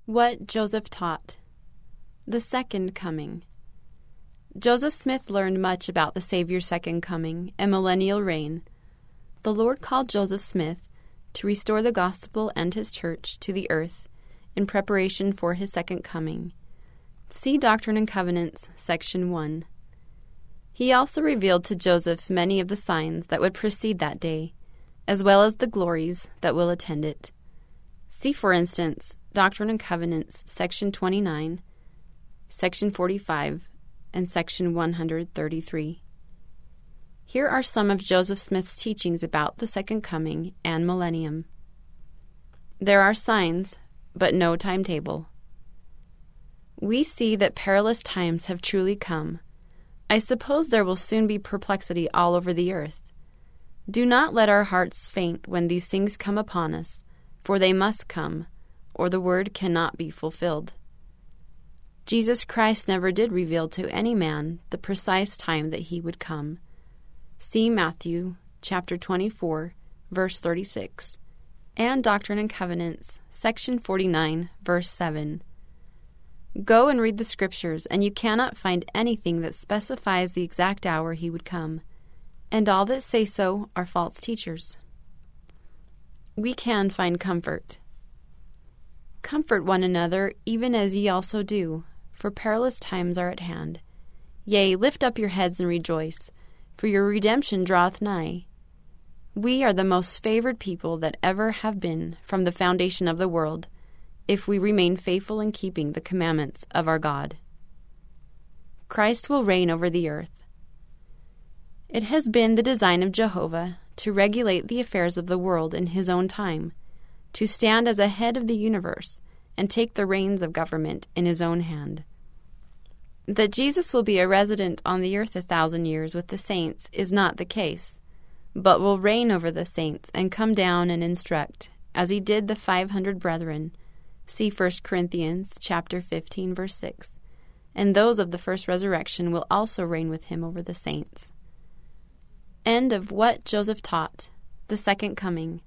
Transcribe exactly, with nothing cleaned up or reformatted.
What Joseph taught. The Second Coming. Joseph Smith learned much about the Savior's second coming and millennial reign. The Lord called Joseph Smith to restore the gospel and his church to the earth in preparation for his second coming. See Doctrine and Covenants, Section one. He also revealed to Joseph many of the signs that would precede that day, as well as the glories that will attend it. See, for instance, Doctrine and Covenants, Section twenty-nine, Section forty-five, and Section one hundred thirty-three. Here are some of Joseph Smith's teachings about the second coming and millennium. There are signs, but no timetable. We see that perilous times have truly come. I suppose there will soon be perplexity all over the earth. Do not let our hearts faint when these things come upon us, for they must come, or the word cannot be fulfilled. Jesus Christ never did reveal to any man the precise time that he would come. See Matthew chapter twenty-four, verse thirty-six, and Doctrine and Covenants, section forty-nine, verse seven. Go and read the Scriptures, and you cannot find anything that specifies the exact hour he would come, and all that say so are false teachers. We can find comfort. Comfort one another, even as ye also do, for perilous times are at hand. Yea, lift up your heads and rejoice, for your redemption draweth nigh. We are the most favored people that ever have been from the foundation of the world, if we remain faithful in keeping the commandments of our God. Christ will reign over the earth. It has been the design of Jehovah to regulate the affairs of the world in his own time, to stand as a head of the universe and take the reins of government in his own hand. That Jesus will be a resident on the earth a thousand years with the saints is not the case, but will reign over the saints and come down and instruct, as he did the five hundred brethren. See First Corinthians chapter fifteen, verse six. And those of the first resurrection will also reign with him over the saints. End of What Joseph Taught, the Second Coming.